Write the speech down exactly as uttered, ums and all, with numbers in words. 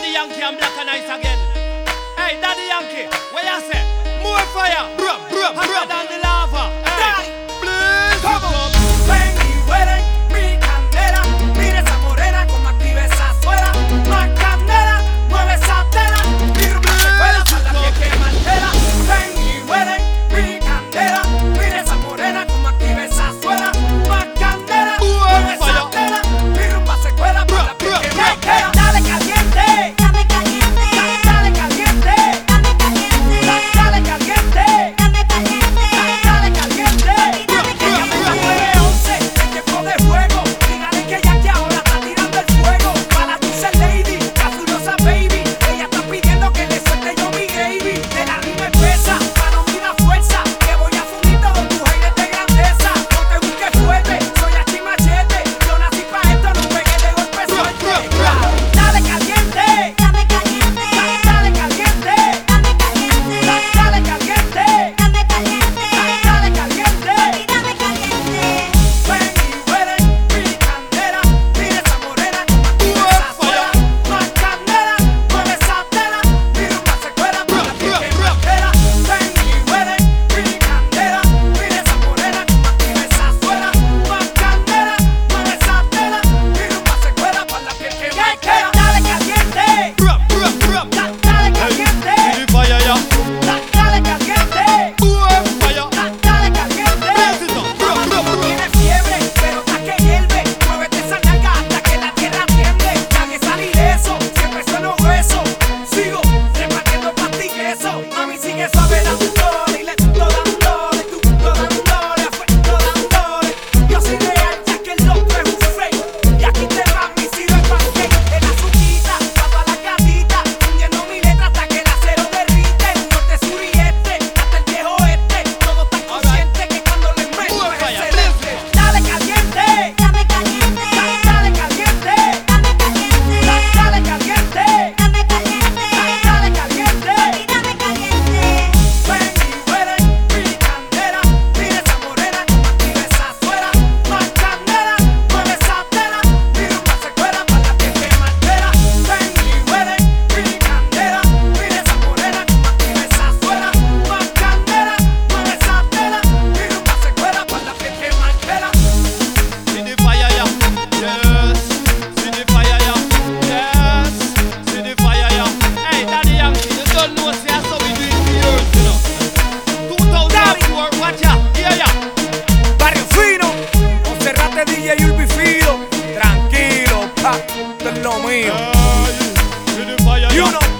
Daddy Yankee and Black and Ice again. Hey, Daddy Yankee, what you say? More fire, bro, bro, hotter than the lava. Hey, please, come on. Ven y huele mi candela. Mira esa morena como activa esa suela. Más candela, mueve esa tela. Mi rumba se cuela para la piel que mantela. Ven y huele mi candela. Mira esa morena como activa esa suela. Más candela, mueve esa tela. Mi rumba se cuela para la piel que mantela. Dale caliente, Dame caliente, dale caliente, dame caliente, dale caliente, dame caliente, dale caliente. dame caliente. Ella me da nueve once, el tiempo de fuego. Dígale que ya que ahora está tirando el fuego. Para dulce lady, cazulosa baby. Ella está pidiendo que le suelte yo mi gravy. De la rima espesa, para no mirar fuerza. Que voy a fundir todos tus aires de grandeza. No te busques fuerte, soy achi machete. Yo nací pa' esto, no pegué de golpe suerte. Dale caliente, Dame caliente, dale caliente, dame caliente, dale caliente, dame caliente, dale caliente. y dame caliente. Ven y huele mi candela. Mira esa morena como activa esa suela. Más candela, mueve esa tela. Mi rumba se cuela para la piel que mantela. Ven y huele mi candela. Mira esa morena como activa esa suela. Más candela, mueve esa tela. Mi rumba se cuela para la piel que mantela. Dale caliente, Bro, bro, bro. da- dale caliente, See the fire, yeah. da- dale caliente. More fire. Da- Dale caliente. Raise it up, bro, bro, bro. Tiene fiebre, pero está que hierve. Muévete esa nalga hasta que la tierra tiemble. Nadie sale ileso, siempre sueno grueso. Sigo repartiendo pastilleso. Mami, sigue suave dándole, y le gusto dándole, tú gusto dándole, afuerito dándole. Yo soy real, ya que el otro es un fake. Y aquí te va mi sirve el pancake. En azuquita, tapa la gatita. Hundiendo mi letra hasta que el acero derrite. El norte, sur y este, hasta el viejo este. Todo está consciente que cuando le meto More es fire, excelente. Dale caliente, Dame caliente, dale caliente, dame caliente, dale caliente, dame caliente, dale caliente. y dame caliente. Ven y huele mi candela. Mira esa morena como activa esa suela. Más candela, mueve esa tela. Mi rumba se cuela para la piel que mantela. Ven y huele mi candela. Mira esa morena como activa esa suela. Más candela, mueve esa tela. Mi rumba se cuela para la piel que mantela. See the fire, yeah. Yes. See the fire, yeah. Yes. See the fire, yeah. Hey, Daddy Yankee, you don't know say that's how we do it for years, you know. two thousand four, watch ya, yeah, yeah. Barrio Fino, Monserrate D J Urbi Fido. Tranquilo, pa, esto es lo mío. Hey, see the fire, You yeah. know,